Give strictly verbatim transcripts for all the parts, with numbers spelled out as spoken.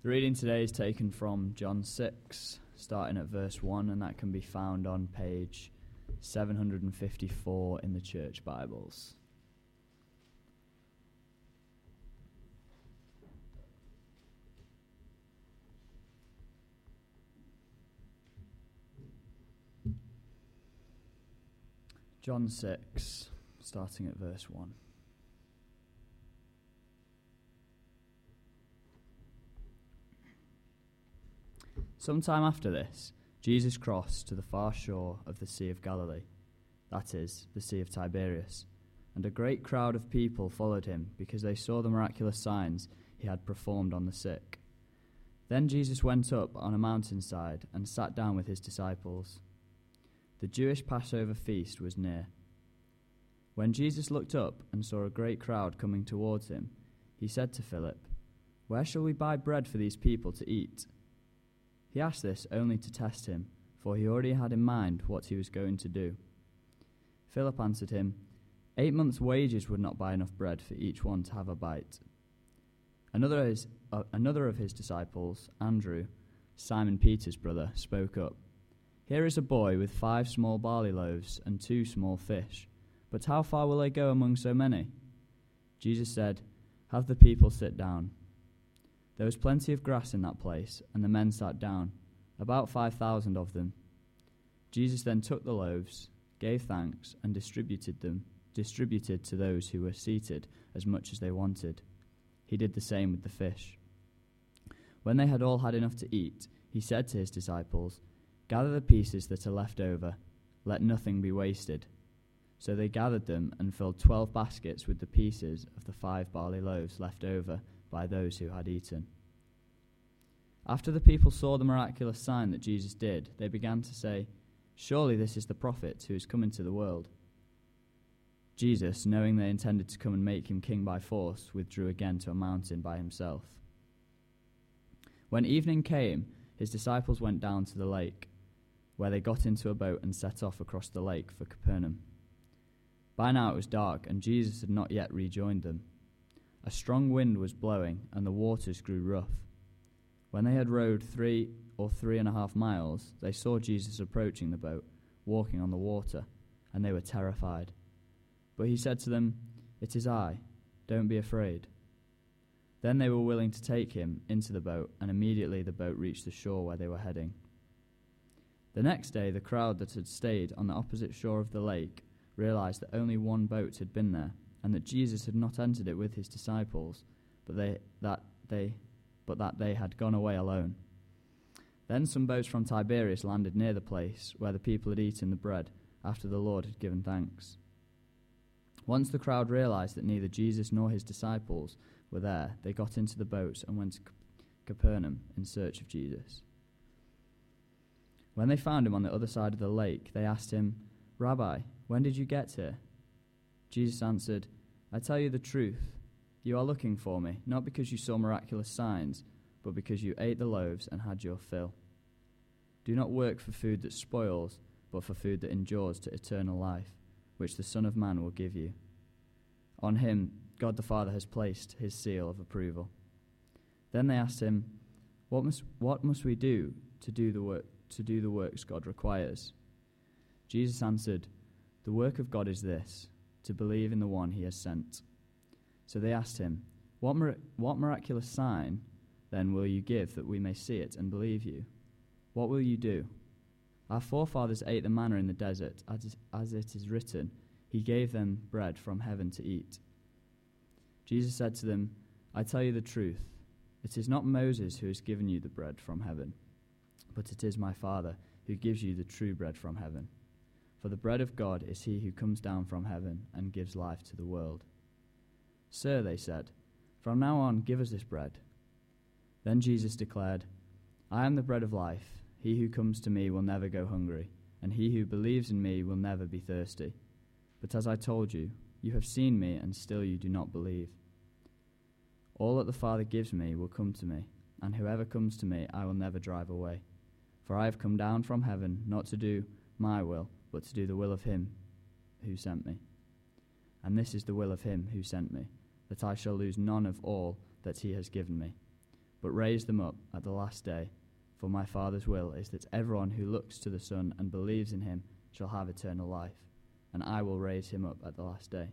The reading today is taken from John six, starting at verse one, and that can be found on page seven hundred fifty-four in the Church Bibles. John six, starting at verse one. Sometime after this, Jesus crossed to the far shore of the Sea of Galilee, that is, the Sea of Tiberias, and a great crowd of people followed him because they saw the miraculous signs he had performed on the sick. Then Jesus went up on a mountainside and sat down with his disciples. The Jewish Passover feast was near. When Jesus looked up and saw a great crowd coming towards him, he said to Philip, "Where shall we buy bread for these people to eat?" He asked this only to test him, for he already had in mind what he was going to do. Philip answered him, Eight months' wages would not buy enough bread for each one to have a bite. Another of his, uh, another of his disciples, Andrew, Simon Peter's brother, spoke up. Here is a boy with five small barley loaves and two small fish, but how far will they go among so many? Jesus said, Have the people sit down. There was plenty of grass in that place, and the men sat down, about five thousand of them. Jesus then took the loaves, gave thanks, and distributed them, distributed to those who were seated as much as they wanted. He did the same with the fish. When they had all had enough to eat, he said to his disciples, Gather the pieces that are left over, let nothing be wasted. So they gathered them and filled twelve baskets with the pieces of the five barley loaves left over by those who had eaten. After the people saw the miraculous sign that Jesus did, they began to say, Surely this is the prophet who is come into the world. Jesus, knowing they intended to come and make him king by force, withdrew again to a mountain by himself. When evening came, his disciples went down to the lake, where they got into a boat and set off across the lake for Capernaum. By now it was dark, and Jesus had not yet rejoined them. A strong wind was blowing, and the waters grew rough. When they had rowed three or three and a half miles, they saw Jesus approaching the boat, walking on the water, and they were terrified. But he said to them, It is I, don't be afraid. Then they were willing to take him into the boat, and immediately the boat reached the shore where they were heading. The next day, the crowd that had stayed on the opposite shore of the lake realized that only one boat had been there, and that Jesus had not entered it with his disciples, but they that they but that they had gone away alone. Then some boats from Tiberias landed near the place where the people had eaten the bread after the Lord had given thanks. Once the crowd realized that neither Jesus nor his disciples were there, they got into the boats and went to Capernaum in search of Jesus. When they found him on the other side of the lake, they asked him, Rabbi, when did you get here? Jesus answered, I tell you the truth, you are looking for me, not because you saw miraculous signs, but because you ate the loaves and had your fill. Do not work for food that spoils, but for food that endures to eternal life, which the Son of Man will give you. On him, God the Father has placed his seal of approval. Then they asked him, What must what must we do to do the work to do the works God requires? Jesus answered, The work of God is this, to believe in the one he has sent. So they asked him, What, mir- what miraculous sign then will you give that we may see it and believe you? What will you do? Our forefathers ate the manna in the desert, as, as it is written, He gave them bread from heaven to eat. Jesus said to them, I tell you the truth, it is not Moses who has given you the bread from heaven, but it is my Father who gives you the true bread from heaven. For the bread of God is he who comes down from heaven and gives life to the world. Sir, they said, from now on give us this bread. Then Jesus declared, I am the bread of life. He who comes to me will never go hungry, and he who believes in me will never be thirsty. But as I told you, you have seen me, and still you do not believe. All that the Father gives me will come to me, and whoever comes to me I will never drive away. For I have come down from heaven not to do my will, but to do the will of him who sent me. And this is the will of him who sent me, that I shall lose none of all that he has given me, but raise them up at the last day. For my Father's will is that everyone who looks to the Son and believes in him shall have eternal life, and I will raise him up at the last day."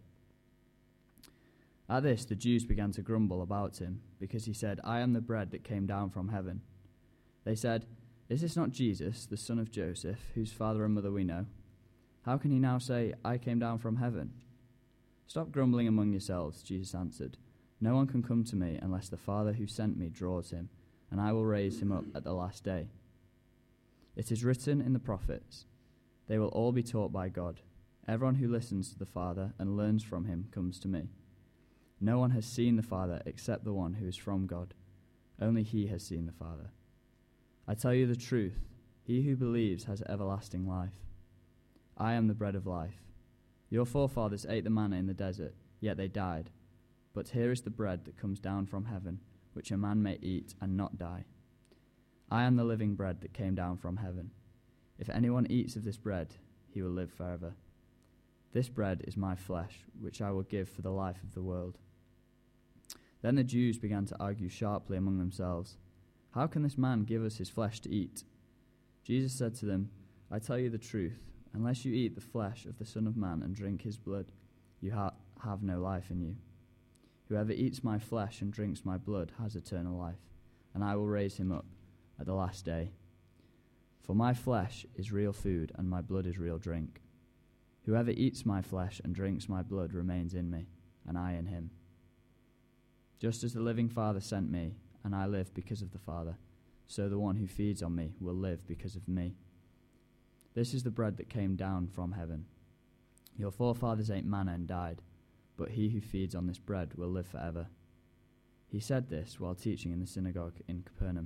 At this the Jews began to grumble about him, because he said, "I am the bread that came down from heaven." They said, "Is this not Jesus, the son of Joseph, whose father and mother we know? How can he now say, 'I came down from heaven'?" "Stop grumbling among yourselves," Jesus answered. "No one can come to me unless the Father who sent me draws him, and I will raise him up at the last day. It is written in the prophets, 'They will all be taught by God.' Everyone who listens to the Father and learns from him comes to me. No one has seen the Father except the one who is from God. Only he has seen the Father. I tell you the truth, he who believes has everlasting life. I am the bread of life. Your forefathers ate the manna in the desert, yet they died. But here is the bread that comes down from heaven, which a man may eat and not die. I am the living bread that came down from heaven. If anyone eats of this bread, he will live forever. This bread is my flesh, which I will give for the life of the world." Then the Jews began to argue sharply among themselves, "How can this man give us his flesh to eat?" Jesus said to them, "I tell you the truth, unless you eat the flesh of the Son of Man and drink his blood, you ha- have no life in you. Whoever eats my flesh and drinks my blood has eternal life, and I will raise him up at the last day. For my flesh is real food, and my blood is real drink. Whoever eats my flesh and drinks my blood remains in me, and I in him. Just as the living Father sent me, and I live because of the Father, so the one who feeds on me will live because of me. This is the bread that came down from heaven. Your forefathers ate manna and died, but he who feeds on this bread will live forever." He said this while teaching in the synagogue in Capernaum.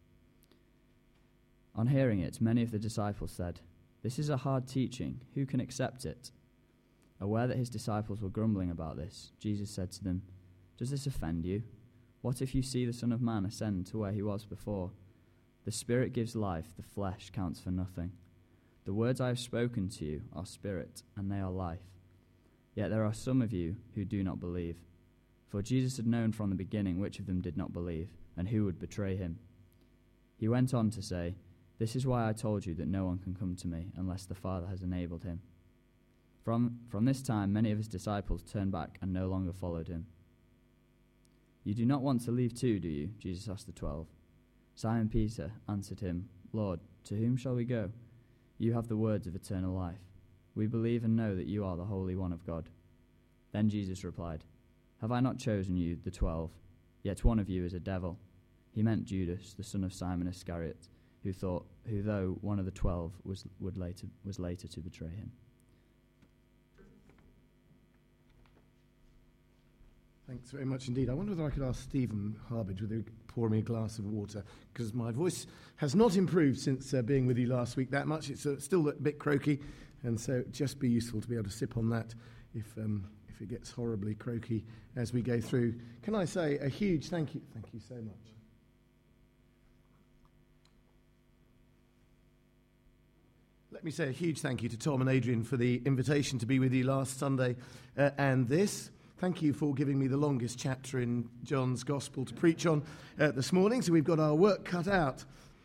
On hearing it, many of the disciples said, "This is a hard teaching. Who can accept it?" Aware that his disciples were grumbling about this, Jesus said to them, "Does this offend you? What if you see the Son of Man ascend to where he was before? The Spirit gives life, the flesh counts for nothing. The words I have spoken to you are spirit, and they are life. Yet there are some of you who do not believe." For Jesus had known from the beginning which of them did not believe, and who would betray him. He went on to say, "This is why I told you that no one can come to me unless the Father has enabled him." From, from this time, many of his disciples turned back and no longer followed him. "You do not want to leave too, do you?" Jesus asked the twelve. Simon Peter answered him, "Lord, to whom shall we go? You have the words of eternal life. We believe and know that you are the Holy One of God." Then Jesus replied, "Have I not chosen you, the twelve? Yet one of you is a devil." He meant Judas, the son of Simon Iscariot, who thought, who though one of the twelve was would later was later to betray him. Thanks very much indeed. I wonder whether I could ask Stephen Harbidge whether he could pour me a glass of water, because my voice has not improved since uh, being with you last week that much. It's uh, still a bit croaky, and so it'd just be useful to be able to sip on that if um, if it gets horribly croaky as we go through. Can I say a huge thank you? Thank you so much. Let me say a huge thank you to Tom and Adrian for the invitation to be with you last Sunday uh, and this. Thank you for giving me the longest chapter in John's Gospel to preach on uh, this morning, so we've got our work cut out.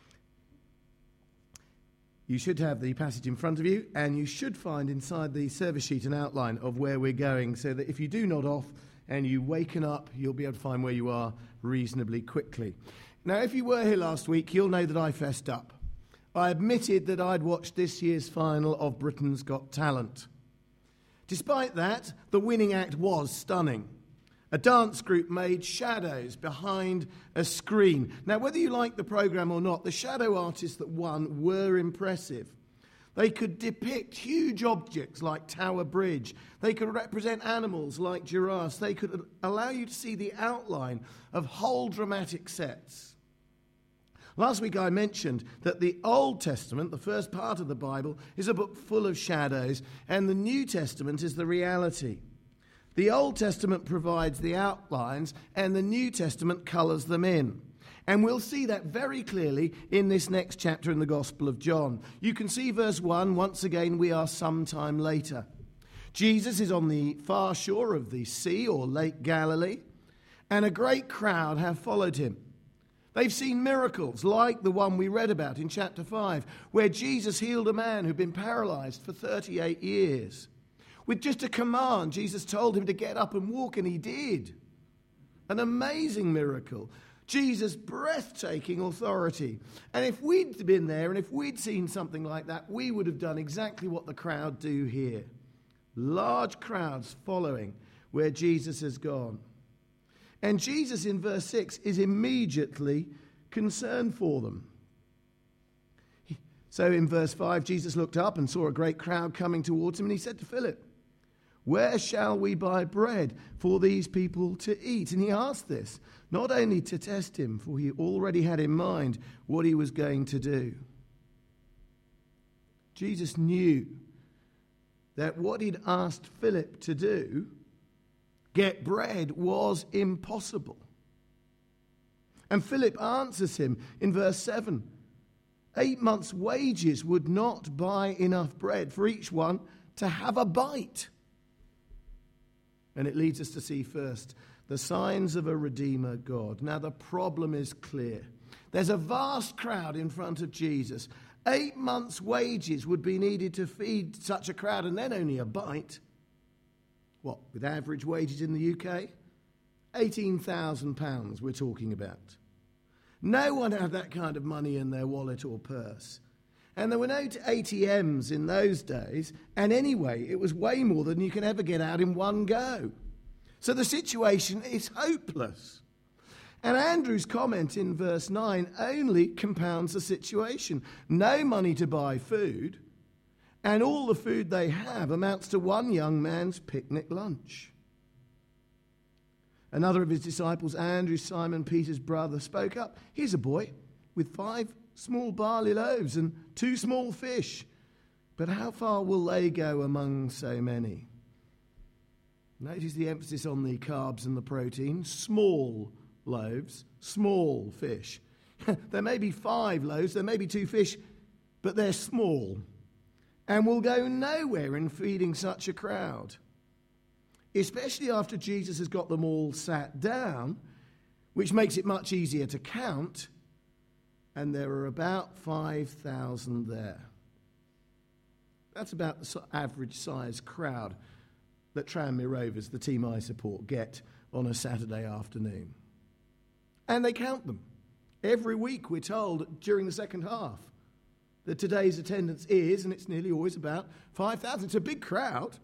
You should have the passage in front of you, and you should find inside the service sheet an outline of where we're going, so that if you do nod off and you waken up, you'll be able to find where you are reasonably quickly. Now, if you were here last week, you'll know that I fessed up. I admitted that I'd watched this year's final of Britain's Got Talent. Despite that, the winning act was stunning. A dance group made shadows behind a screen. Now, whether you like the programme or not, the shadow artists that won were impressive. They could depict huge objects like Tower Bridge. They could represent animals like giraffes. They could allow you to see the outline of whole dramatic sets. Last week I mentioned that the Old Testament, the first part of the Bible, is a book full of shadows, and the New Testament is the reality. The Old Testament provides the outlines, and the New Testament colours them in. And we'll see that very clearly in this next chapter in the Gospel of John. You can see verse one, once again, we are sometime later. Jesus is on the far shore of the sea or Lake Galilee, and a great crowd have followed him. They've seen miracles like the one we read about in chapter five, where Jesus healed a man who'd been paralyzed for thirty-eight years. With just a command, Jesus told him to get up and walk, and he did. An amazing miracle. Jesus' breathtaking authority. And if we'd been there and if we'd seen something like that, we would have done exactly what the crowd do here. Large crowds following where Jesus has gone. And Jesus in verse six is immediately concerned for them. So in verse five, Jesus looked up and saw a great crowd coming towards him, and he said to Philip, "Where shall we buy bread for these people to eat?" And he asked this, not only to test him, for he already had in mind what he was going to do. Jesus knew that what he'd asked Philip to do, get bread, was impossible. And Philip answers him in verse seven. Eight months' wages would not buy enough bread for each one to have a bite. And it leads us to see first the signs of a Redeemer God. Now the problem is clear. There's a vast crowd in front of Jesus. Eight months' wages would be needed to feed such a crowd, and then only a bite. What, with average wages in the U K? eighteen thousand pounds we're talking about. No one had that kind of money in their wallet or purse. And there were no A T Ms in those days, and anyway, it was way more than you can ever get out in one go. So the situation is hopeless. And Andrew's comment in verse nine only compounds the situation. No money to buy food, and all the food they have amounts to one young man's picnic lunch. Another of his disciples, Andrew, Simon Peter's brother, spoke up. Here's a boy with five small barley loaves and two small fish. But how far will they go among so many? Notice the emphasis on the carbs and the protein. Small loaves, small fish. There may be five loaves, there may be two fish, but they're small and will go nowhere in feeding such a crowd. Especially after Jesus has got them all sat down, which makes it much easier to count, and there are about five thousand there. That's about the average size crowd that Tranmere Rovers, the team I support, get on a Saturday afternoon. And they count them. Every week we're told during the second half that today's attendance is, and it's nearly always about five thousand. It's a big crowd.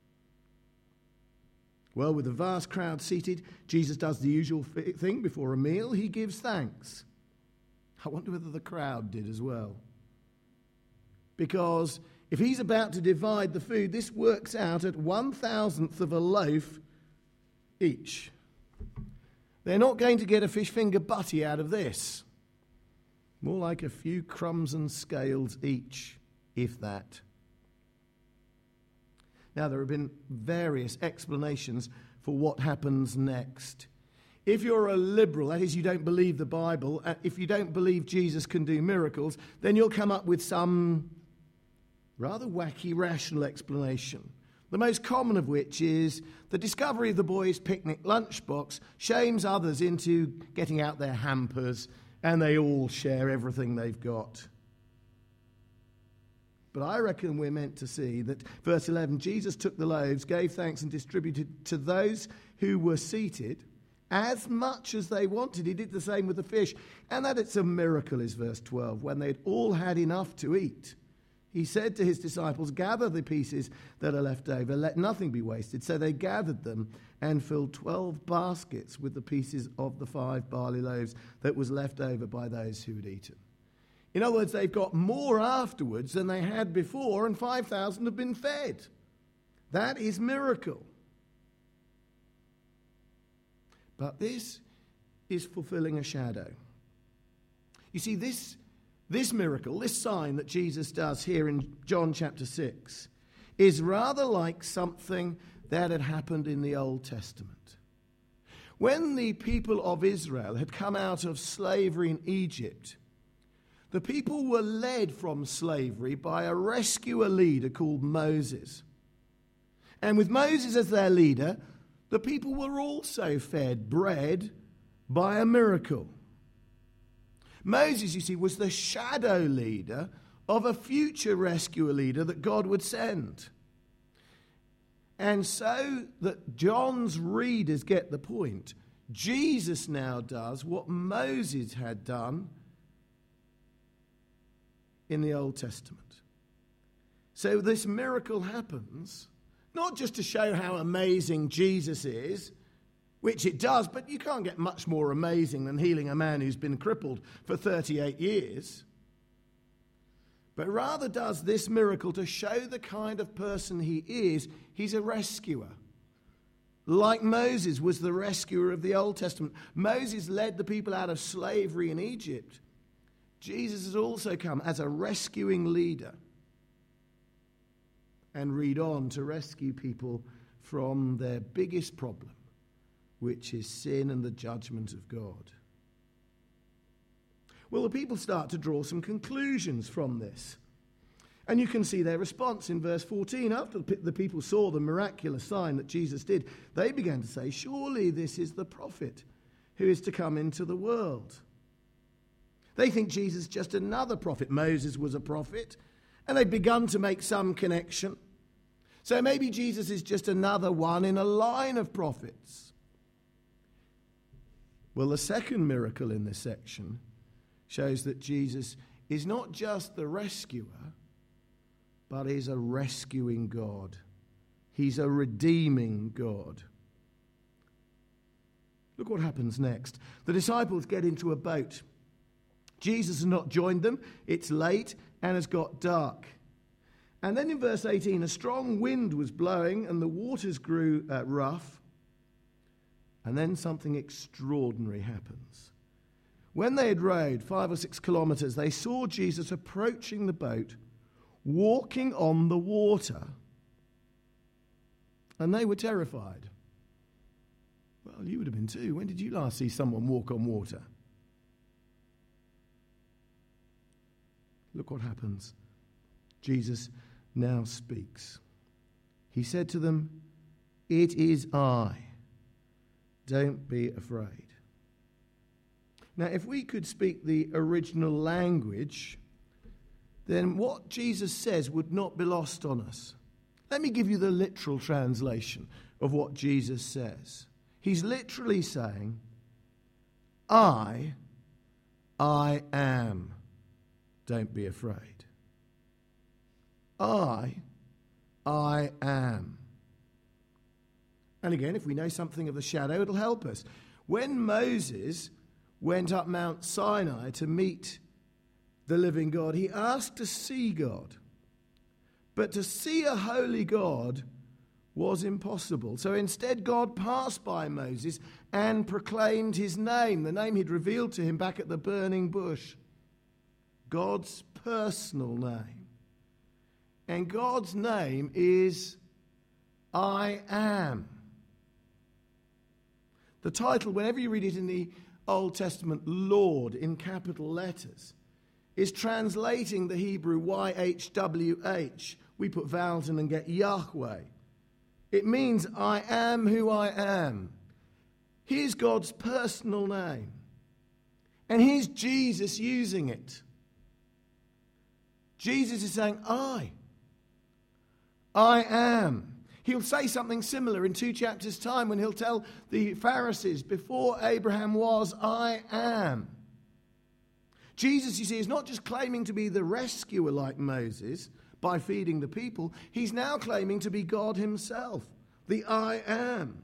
Well, with a vast crowd seated, Jesus does the usual thing before a meal. He gives thanks. I wonder whether the crowd did as well. Because if he's about to divide the food, this works out at one thousandth of a loaf each. They're not going to get a fish finger butty out of this. More like a few crumbs and scales each, if that. Now, there have been various explanations for what happens next. If you're a liberal, that is, you don't believe the Bible, if you don't believe Jesus can do miracles, then you'll come up with some rather wacky, rational explanation. The most common of which is the discovery of the boys' picnic lunchbox shames others into getting out their hampers, and they all share everything they've got. But I reckon we're meant to see that, verse eleven, Jesus took the loaves, gave thanks, and distributed to those who were seated as much as they wanted. He did the same with the fish. And that it's a miracle is verse twelve. When they'd all had enough to eat, he said to his disciples, gather the pieces that are left over, let nothing be wasted. So they gathered them and filled twelve baskets with the pieces of the five barley loaves that was left over by those who had eaten. In other words, they've got more afterwards than they had before, and five thousand have been fed. That is miracle. But this is fulfilling a shadow. You see, this, this miracle, this sign that Jesus does here in John chapter six, is rather like something that had happened in the Old Testament. When the people of Israel had come out of slavery in Egypt, the people were led from slavery by a rescuer leader called Moses. And with Moses as their leader, the people were also fed bread by a miracle. Moses, you see, was the shadow leader of a future rescuer leader that God would send. And so that John's readers get the point, Jesus now does what Moses had done in the Old Testament. So this miracle happens, not just to show how amazing Jesus is, which it does, but you can't get much more amazing than healing a man who's been crippled for thirty-eight years. But rather does this miracle to show the kind of person he is. He's a rescuer. Like Moses was the rescuer of the Old Testament. Moses led the people out of slavery in Egypt. Jesus has also come as a rescuing leader and read on to rescue people from their biggest problem, which is sin and the judgment of God. Well, the people start to draw some conclusions from this. And you can see their response in verse fourteen. After the people saw the miraculous sign that Jesus did, they began to say, surely this is the prophet who is to come into the world. They think Jesus is just another prophet. Moses was a prophet, and they've begun to make some connection. So maybe Jesus is just another one in a line of prophets. Well, the second miracle in this section shows that Jesus is not just the rescuer, but is a rescuing God. He's a redeeming God. Look what happens next. The disciples get into a boat. Jesus has not joined them. It's late and has got dark. And then in verse eighteen, a strong wind was blowing and the waters grew uh, rough. And then something extraordinary happens. When they had rowed five or six kilometers, they saw Jesus approaching the boat, walking on the water. And they were terrified. Well, you would have been too. When did you last see someone walk on water? Look what happens. Jesus now speaks. He said to them, "It is I. Don't be afraid." Now, if we could speak the original language, then what Jesus says would not be lost on us. Let me give you the literal translation of what Jesus says. He's literally saying, I, I am. Don't be afraid. I, I am. And again, if we know something of the shadow, it'll help us. When Moses went up Mount Sinai to meet the living God, he asked to see God. But to see a holy God was impossible. So instead, God passed by Moses and proclaimed his name, the name he'd revealed to him back at the burning bush. God's personal name. And God's name is I Am. The title, whenever you read it in the Old Testament, Lord, in capital letters, is translating the Hebrew Y H W H. We put vowels in and get Yahweh. It means I am who I am. Here's God's personal name. And here's Jesus using it. Jesus is saying, I. I am. He'll say something similar in two chapters' time when he'll tell the Pharisees, before Abraham was, I am. Jesus, you see, is not just claiming to be the rescuer like Moses by feeding the people. He's now claiming to be God himself, the I am.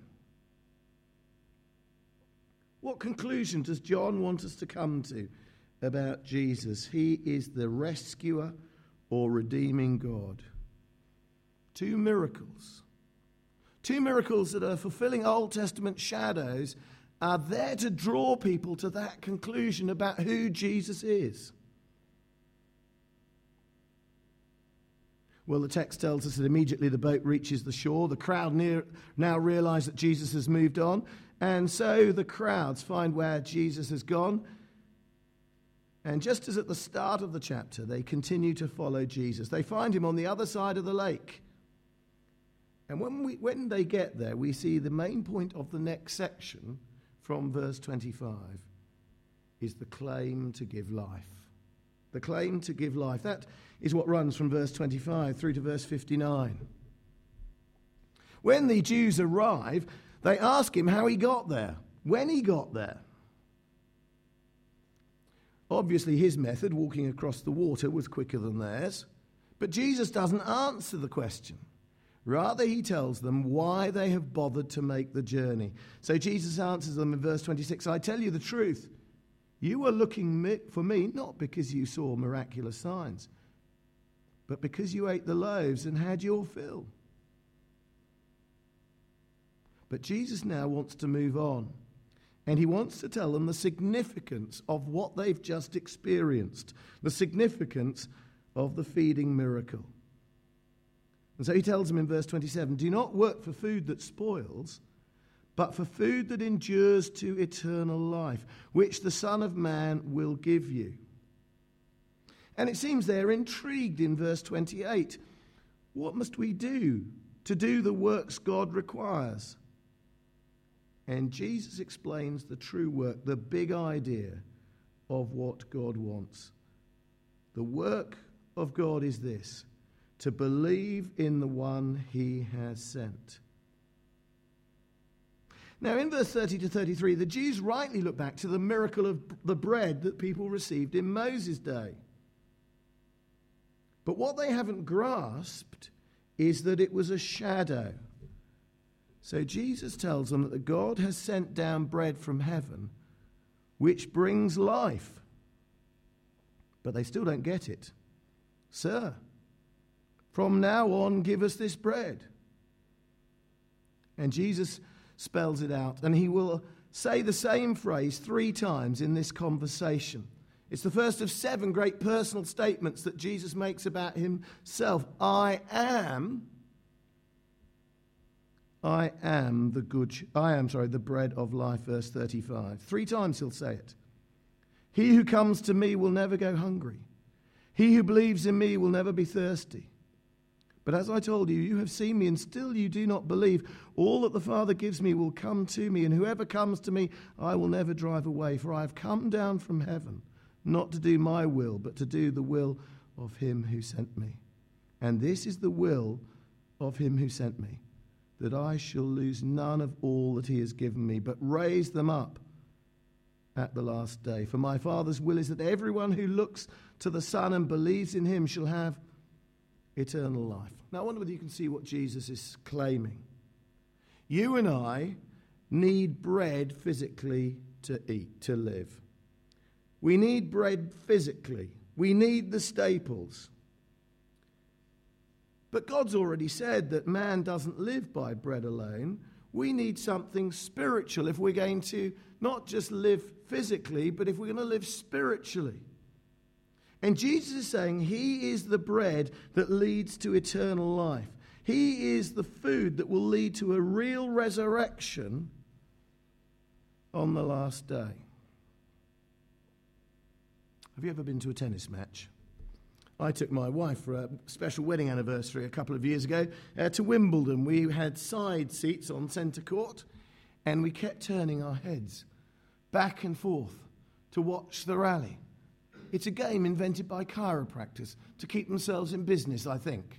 What conclusion does John want us to come to about Jesus? He is the rescuer or redeeming God. Two miracles. Two miracles that are fulfilling Old Testament shadows are there to draw people to that conclusion about who Jesus is. Well, the text tells us that immediately the boat reaches the shore. The crowd near, now realize that Jesus has moved on. And so the crowds find where Jesus has gone. And just as at the start of the chapter, they continue to follow Jesus. They find him on the other side of the lake. And when, we, when they get there, we see the main point of the next section from verse twenty-five is the claim to give life. The claim to give life. That is what runs from verse twenty-five through to verse fifty-nine. When the Jews arrive, they ask him how he got there, when he got there. Obviously, his method, walking across the water, was quicker than theirs. But Jesus doesn't answer the question. Rather, he tells them why they have bothered to make the journey. So Jesus answers them in verse twenty-six, I tell you the truth. You were looking for me not because you saw miraculous signs, but because you ate the loaves and had your fill. But Jesus now wants to move on. And he wants to tell them the significance of what they've just experienced, the significance of the feeding miracle. And so he tells them in verse twenty-seven, do not work for food that spoils, but for food that endures to eternal life, which the Son of Man will give you. And it seems they're intrigued in verse twenty-eight. What must we do to do the works God requires? And Jesus explains the true work, the big idea of what God wants. The work of God is this, to believe in the one he has sent. Now in verse thirty to thirty-three, the Jews rightly look back to the miracle of the bread that people received in Moses' day. But what they haven't grasped is that it was a shadow. So Jesus tells them that God has sent down bread from heaven, which brings life. But they still don't get it. Sir, from now on, give us this bread. And Jesus spells it out, and he will say the same phrase three times in this conversation. It's the first of seven great personal statements that Jesus makes about himself. I am... I am the good, I am, sorry, the bread of life, verse thirty-five. Three times he'll say it. He who comes to me will never go hungry. He who believes in me will never be thirsty. But as I told you, you have seen me and still you do not believe. All that the Father gives me will come to me, and whoever comes to me I will never drive away. For I have come down from heaven, not to do my will, but to do the will of him who sent me. And this is the will of him who sent me, that I shall lose none of all that he has given me, but raise them up at the last day. For my Father's will is that everyone who looks to the Son and believes in him shall have eternal life. Now, I wonder whether you can see what Jesus is claiming. You and I need bread physically to eat, to live. We need bread physically. We need the staples. But God's already said that man doesn't live by bread alone. We need something spiritual if we're going to not just live physically, but if we're going to live spiritually. And Jesus is saying he is the bread that leads to eternal life. He is the food that will lead to a real resurrection on the last day. Have you ever been to a tennis match? I took my wife for a special wedding anniversary a couple of years ago uh, to Wimbledon. We had side seats on centre court, and we kept turning our heads back and forth to watch the rally. It's a game invented by chiropractors to keep themselves in business, I think.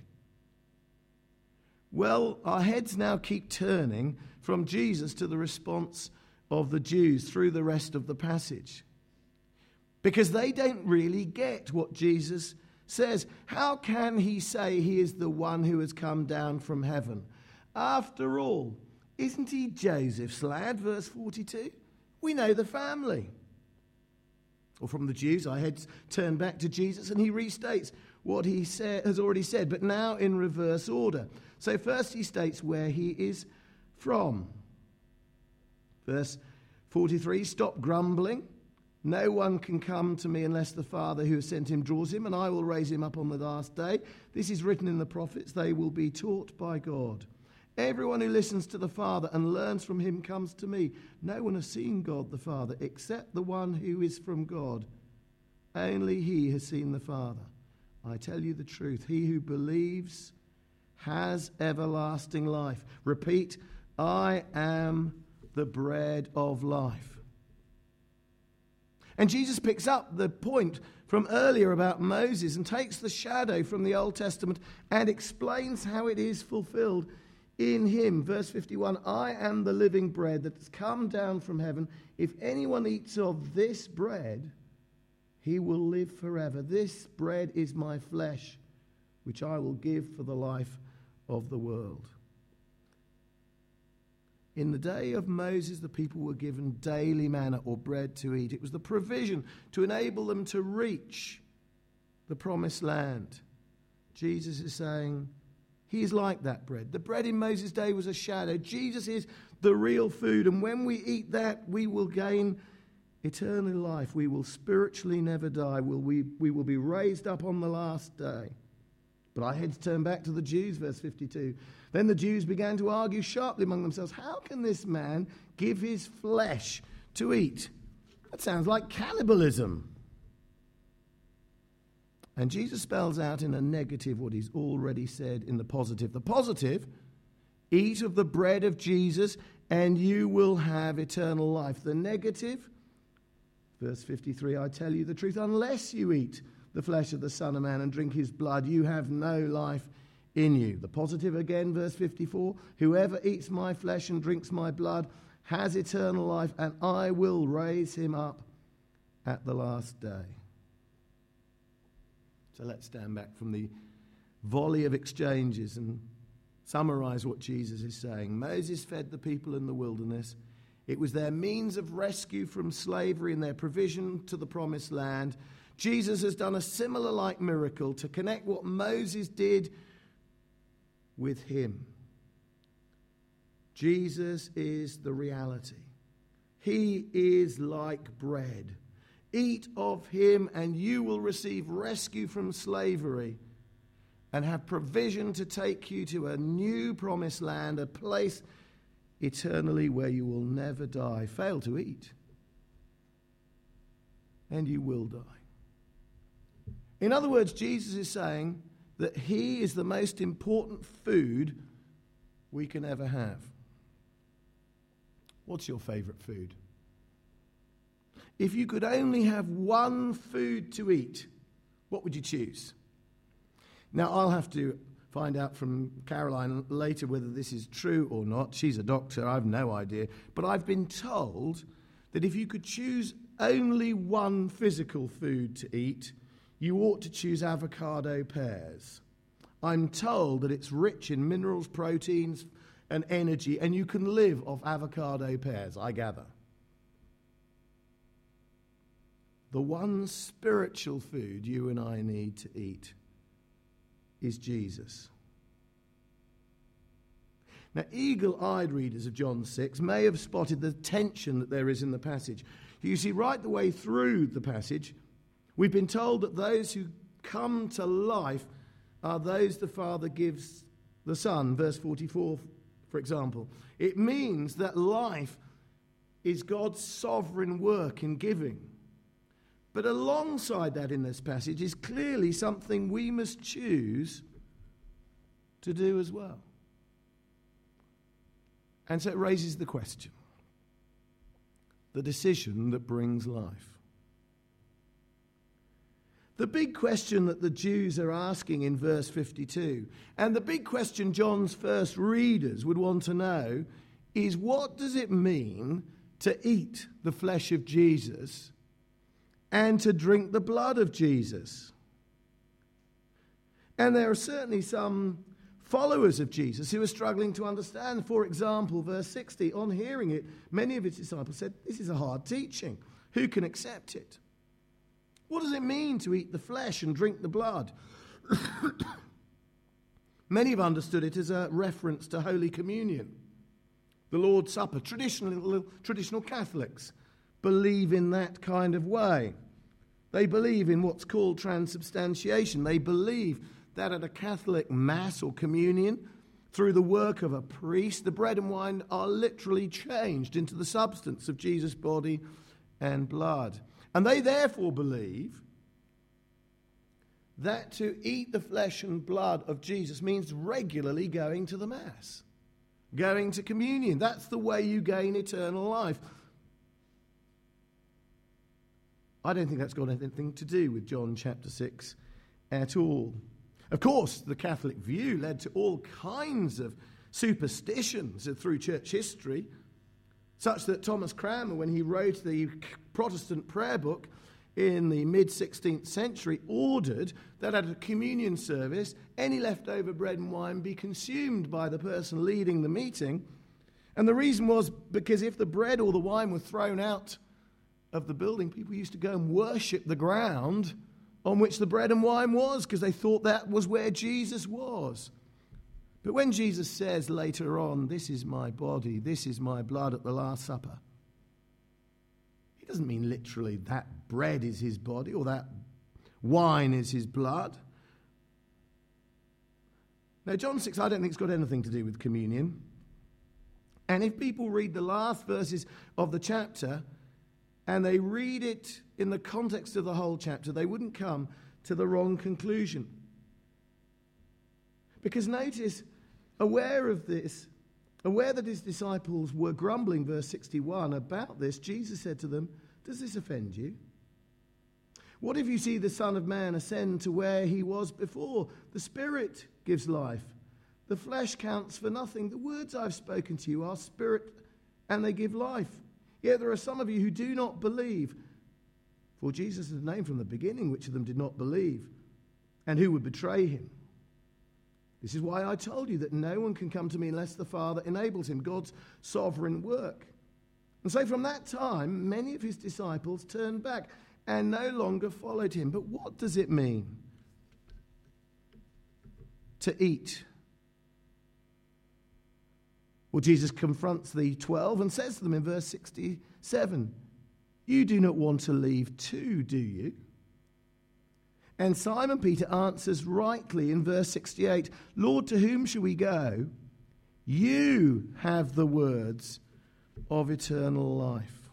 Well, our heads now keep turning from Jesus to the response of the Jews through the rest of the passage, because they don't really get what Jesus says. How can he say he is the one who has come down from heaven? After all, isn't he Joseph's lad? Verse forty-two. We know the family. Or from the Jews, our heads turn back to Jesus, and he restates what he sa- has already said, but now in reverse order. So first he states where he is from. Verse forty-three, stop grumbling. No one can come to me unless the Father who has sent him draws him, and I will raise him up on the last day. This is written in the prophets. They will be taught by God. Everyone who listens to the Father and learns from him comes to me. No one has seen God the Father except the one who is from God. Only he has seen the Father. I tell you the truth. He who believes has everlasting life. Repeat, I am the bread of life. And Jesus picks up the point from earlier about Moses and takes the shadow from the Old Testament and explains how it is fulfilled in him. Verse fifty-one, I am the living bread that has come down from heaven. If anyone eats of this bread, he will live forever. This bread is my flesh, which I will give for the life of the world. In the day of Moses, the people were given daily manna or bread to eat. It was the provision to enable them to reach the promised land. Jesus is saying he is like that bread. The bread in Moses' day was a shadow. Jesus is the real food. And when we eat that, we will gain eternal life. We will spiritually never die. Will we, we will be raised up on the last day. But I had to turn back to the Jews, verse fifty-two. Then the Jews began to argue sharply among themselves, how can this man give his flesh to eat? That sounds like cannibalism. And Jesus spells out in a negative what he's already said in the positive. The positive, eat of the bread of Jesus and you will have eternal life. The negative, verse fifty-three, I tell you the truth, unless you eat the flesh of the Son of Man and drink his blood, you have no life in you. The positive again, verse fifty-four, whoever eats my flesh and drinks my blood has eternal life, and I will raise him up at the last day. So let's stand back from the volley of exchanges and summarize what Jesus is saying. Moses fed the people in the wilderness. It was their means of rescue from slavery and their provision to the promised land. Jesus has done a similar like miracle to connect what Moses did with him. Jesus is the reality. He is like bread. Eat of him and you will receive rescue from slavery and have provision to take you to a new promised land, a place eternally where you will never die. Fail to eat and you will die. In other words, Jesus is saying that he is the most important food we can ever have. What's your favorite food? If you could only have one food to eat, what would you choose? Now, I'll have to find out from Caroline later whether this is true or not. She's a doctor, I have no idea. But I've been told that if you could choose only one physical food to eat, you ought to choose avocado pears. I'm told that it's rich in minerals, proteins, and energy, and you can live off avocado pears, I gather. The one spiritual food you and I need to eat is Jesus. Now, eagle-eyed readers of John six may have spotted the tension that there is in the passage. You see, right the way through the passage, we've been told that those who come to life are those the Father gives the Son. Verse forty-four, for example. It means that life is God's sovereign work in giving. But alongside that in this passage is clearly something we must choose to do as well. And so it raises the question, the decision that brings life. The big question that the Jews are asking in verse fifty-two, and the big question John's first readers would want to know, is what does it mean to eat the flesh of Jesus and to drink the blood of Jesus? And there are certainly some followers of Jesus who are struggling to understand. For example, verse sixty, on hearing it, many of his disciples said, this is a hard teaching. Who can accept it? What does it mean to eat the flesh and drink the blood? Many have understood it as a reference to Holy Communion, the Lord's Supper. Traditional, traditional Catholics believe in that kind of way. They believe in what's called transubstantiation. They believe that at a Catholic Mass or communion, through the work of a priest, the bread and wine are literally changed into the substance of Jesus' body and blood. And they therefore believe that to eat the flesh and blood of Jesus means regularly going to the Mass, going to communion. That's the way you gain eternal life. I don't think that's got anything to do with John chapter six at all. Of course, the Catholic view led to all kinds of superstitions through church history, such that Thomas Cranmer, when he wrote the Protestant prayer book in the mid-sixteenth century, ordered that at a communion service, any leftover bread and wine be consumed by the person leading the meeting. And the reason was because if the bread or the wine were thrown out of the building, people used to go and worship the ground on which the bread and wine was, because they thought that was where Jesus was. But when Jesus says later on, "This is my body, this is my blood," at the Last Supper, he doesn't mean literally that bread is his body or that wine is his blood. Now, John six, I don't think it's got anything to do with communion. And if people read the last verses of the chapter and they read it in the context of the whole chapter, they wouldn't come to the wrong conclusion. Because notice, aware of this, aware that his disciples were grumbling, verse sixty-one, about this, Jesus said to them, "Does this offend you? What if you see the Son of Man ascend to where he was before? The Spirit gives life. The flesh counts for nothing. The words I've spoken to you are spirit and they give life. Yet there are some of you who do not believe." For Jesus had known from the beginning which of them did not believe and who would betray him. "This is why I told you that no one can come to me unless the Father enables him," God's sovereign work. And so from that time, many of his disciples turned back and no longer followed him. But what does it mean to eat? Well, Jesus confronts the twelve and says to them in verse sixty-seven, "You do not want to leave too, do you?" And Simon Peter answers rightly in verse sixty-eight, "Lord, to whom shall we go? You have the words of eternal life."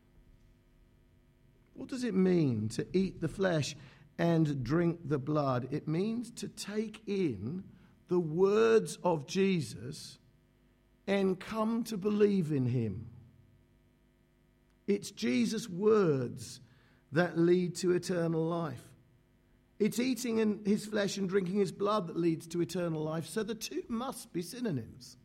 What does it mean to eat the flesh and drink the blood? It means to take in the words of Jesus and come to believe in him. It's Jesus' words that lead to eternal life. It's eating in his flesh and drinking his blood that leads to eternal life, so the two must be synonyms.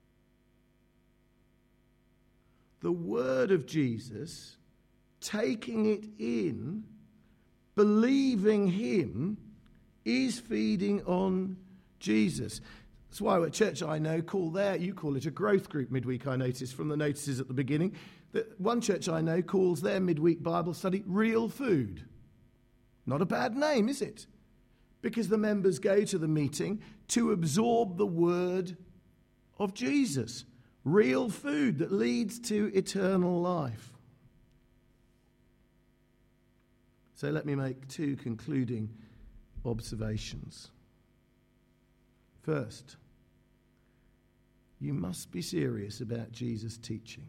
The word of Jesus, taking it in, believing him, is feeding on Jesus. That's why a church I know call there, you call it a growth group midweek, I noticed from the notices at the beginning, that one church I know calls their midweek Bible study Real Food. Not a bad name, is it? Because the members go to the meeting to absorb the word of Jesus. Real food that leads to eternal life. So let me make two concluding observations. First, you must be serious about Jesus' teaching.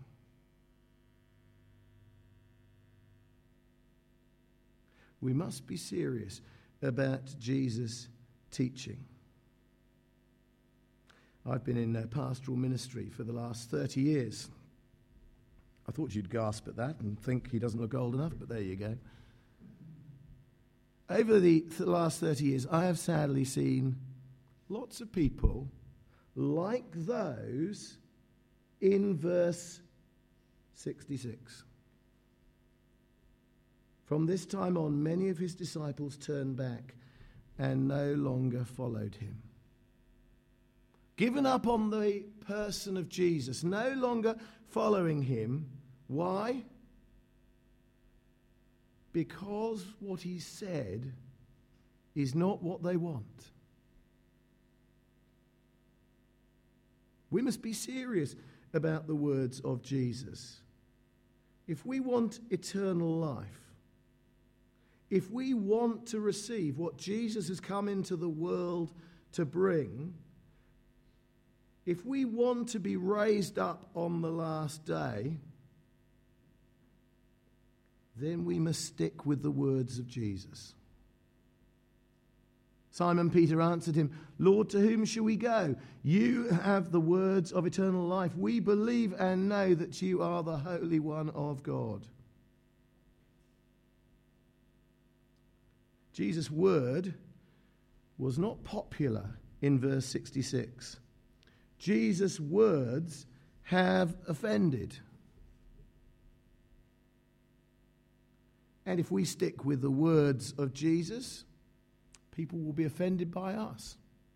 We must be serious about Jesus' teaching. I've been in uh, pastoral ministry for the last thirty years. I thought you'd gasp at that and think he doesn't look old enough, but there you go. Over the th- last thirty years, I have sadly seen lots of people like those in verse sixty-six. From this time on, many of his disciples turned back and no longer followed him. Given up on the person of Jesus, no longer following him. Why? Because what he said is not what they want. We must be serious about the words of Jesus. If we want eternal life, if we want to receive what Jesus has come into the world to bring, if we want to be raised up on the last day, then we must stick with the words of Jesus. Simon Peter answered him, "Lord, to whom shall we go? You have the words of eternal life. We believe and know that you are the Holy One of God." Jesus' word was not popular in verse sixty-six. Jesus' words have offended. And if we stick with the words of Jesus, people will be offended by us.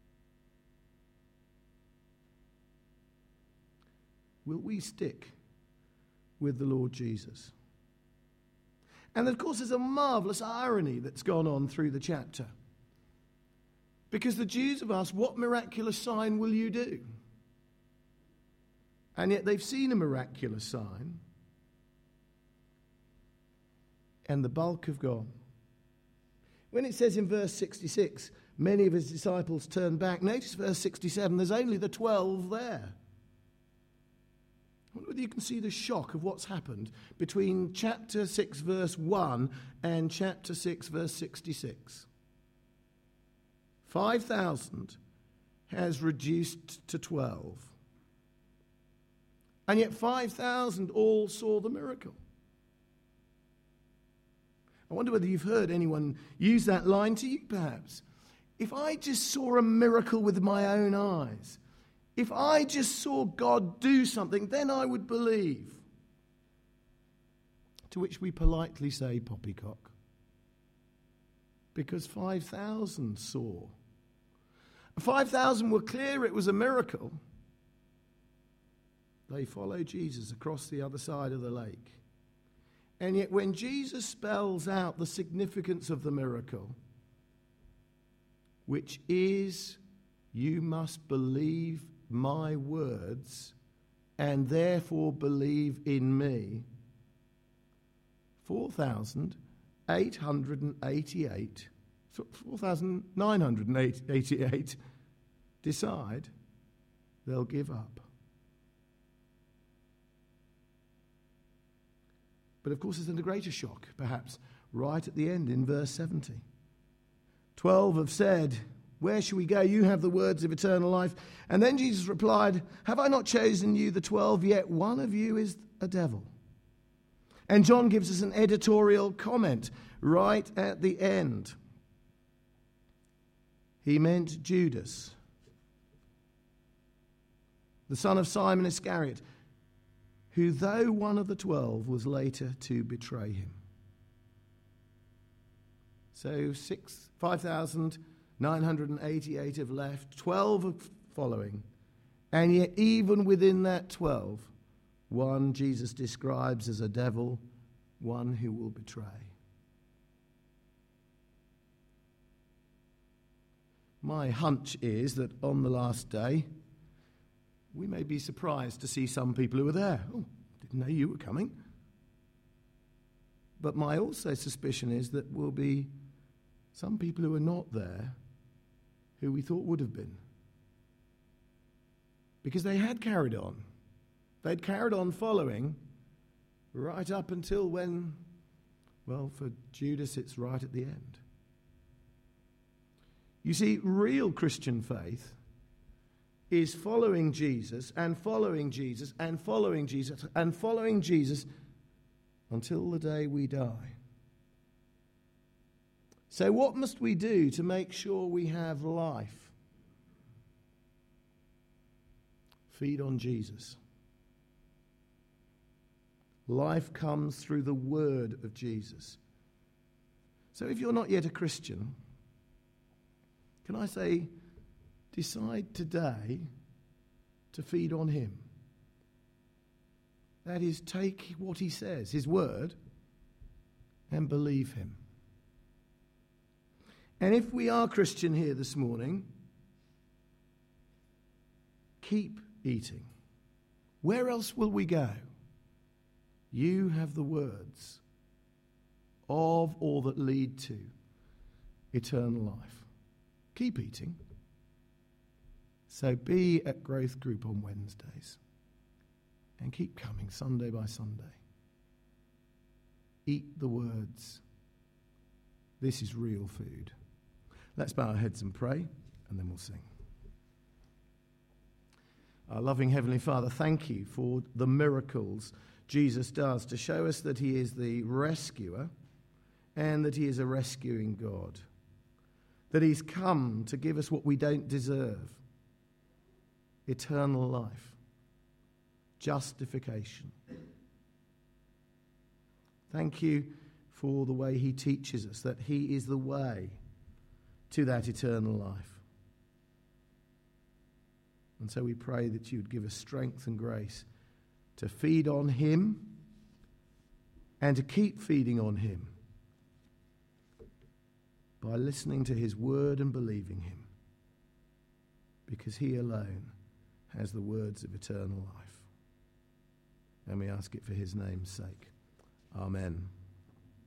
Will we stick with the Lord Jesus? And of course, there's a marvellous irony that's gone on through the chapter. Because the Jews have asked, what miraculous sign will you do? And yet they've seen a miraculous sign, and the bulk have gone. When it says in verse sixty-six, many of his disciples turned back, notice verse sixty-seven, there's only the twelve there. I wonder whether you can see the shock of what's happened between chapter six, verse one, and chapter six, verse sixty-six. five thousand has reduced to twelve. And yet five thousand all saw the miracle. I wonder whether you've heard anyone use that line to you, perhaps. If I just saw a miracle with my own eyes, if I just saw God do something, then I would believe. To which we politely say, poppycock. Because five thousand saw. five thousand were clear it was a miracle. They followed Jesus across the other side of the lake. And yet when Jesus spells out the significance of the miracle, which is, you must believe my words and therefore believe in me, four thousand eight hundred eighty-eight, four thousand nine hundred eighty-eight decide they'll give up. But of course, there's a greater shock, perhaps, right at the end in verse seventy. Twelve have said, where shall we go? You have the words of eternal life. And then Jesus replied, have I not chosen you, the twelve? Yet one of you is a devil. And John gives us an editorial comment right at the end. He meant Judas, the son of Simon Iscariot, who, though one of the twelve, was later to betray him. So six, five thousand nine hundred eighty-eight have left, twelve are following, and yet even within that twelve, one Jesus describes as a devil, one who will betray. My hunch is that on the last day, we may be surprised to see some people who are there. Oh, didn't know you were coming. But my also suspicion is that will be some people who are not there who we thought would have been. Because they had carried on. They'd carried on following right up until when, well, for Judas, it's right at the end. You see, real Christian faith is following Jesus and following Jesus and following Jesus and following Jesus until the day we die. So what must we do to make sure we have life? Feed on Jesus. Life comes through the word of Jesus. So if you're not yet a Christian, can I say, decide today to feed on him. That is, take what he says, his word, and believe him. And if we are Christian here this morning, keep eating. Where else will we go? You have the words of or that lead to eternal life. Keep eating. So be at Growth Group on Wednesdays. And keep coming Sunday by Sunday. Eat the words. This is real food. Let's bow our heads and pray, and then we'll sing. Our loving Heavenly Father, thank you for the miracles Jesus does to show us that he is the rescuer and that he is a rescuing God, that he's come to give us what we don't deserve: eternal life, justification. Thank you for the way he teaches us, that he is the way to that eternal life. And so we pray that you would give us strength and grace to feed on him and to keep feeding on him by listening to his word and believing him, because he alone has the words of eternal life. And we ask it for his name's sake. Amen.